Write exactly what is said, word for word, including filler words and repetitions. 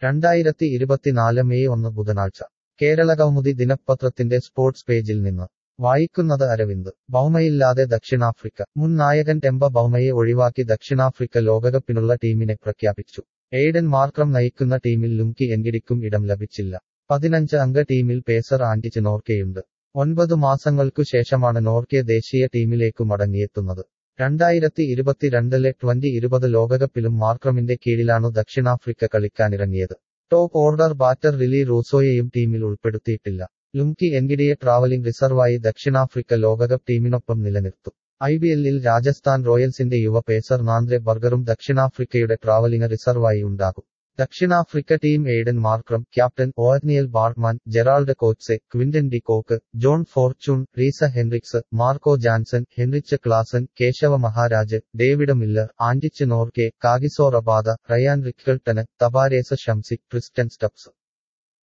രണ്ടായിരത്തി ഇരുപത്തിനാല് മെയ് ഒന്ന് ബുധനാഴ്ച കേരളകൗമുദി ദിനപത്രത്തിന്റെ സ്പോർട്സ് പേജിൽ നിന്ന് വായിക്കുന്നത് അരവിന്ദ്. ബൗമയില്ലാതെ ദക്ഷിണാഫ്രിക്ക. മുൻ നായകൻ ടെമ്പ ബൗമയെ ഒഴിവാക്കി ദക്ഷിണാഫ്രിക്ക ലോകകപ്പിനുള്ള ടീമിനെ പ്രഖ്യാപിച്ചു. എയ്ഡൻ മാർക്രം നയിക്കുന്ന ടീമിൽ ലുംകി എൻഗിഡിക്കും ഇടം ലഭിച്ചില്ല. പതിനഞ്ച് അംഗ ടീമിൽ പേസർ ആൻഡിച്ച് നോർക്കെയുണ്ട്. ഒൻപതു മാസങ്ങൾക്കു ശേഷമാണ് നോർക്കെ ദേശീയ ടീമിലേക്കു മടങ്ങിയെത്തുന്നത്. രണ്ടായിരത്തി ഇരുപത്തിരണ്ടിലെ ട്വന്റി ഇരുപത് ലോകകപ്പിലും മാർക്രമിന്റെ കീഴിലാണു ദക്ഷിണാഫ്രിക്ക കളിക്കാനിറങ്ങിയത്. ടോപ്പ് ഓർഡർ ബാറ്റർ റിലി റൂസോയെയും ടീമിൽ ഉൾപ്പെടുത്തിയിട്ടില്ല. ലുംകി എൻഗിഡിയെ ട്രാവലിംഗ് റിസർവായി ദക്ഷിണാഫ്രിക്ക ലോകകപ്പ് ടീമിനൊപ്പം നിലനിർത്തും. ഐപിഎല്ലിൽ രാജസ്ഥാൻ റോയൽസിന്റെ യുവ പേസർ നാന്ദ്രെ ബർഗറും ദക്ഷിണാഫ്രിക്കയുടെ ട്രാവലിംഗ് റിസർവായി ഉണ്ടാകും. ദക്ഷിണാഫ്രിക്ക team Aiden Markram, captain Ottneil Baartman, Gerald Coetzee, Quinton de Kock, John Fortuin, Reeza Hendricks, Marco Jansen, Heinrich Klaasen, Keshav Maharaj, David Miller, Anrich Nortje, Kagiso Rabada, Ryan റിക്കൽട്ടന്, Tabraiz Shamsi, Tristan Stubbs.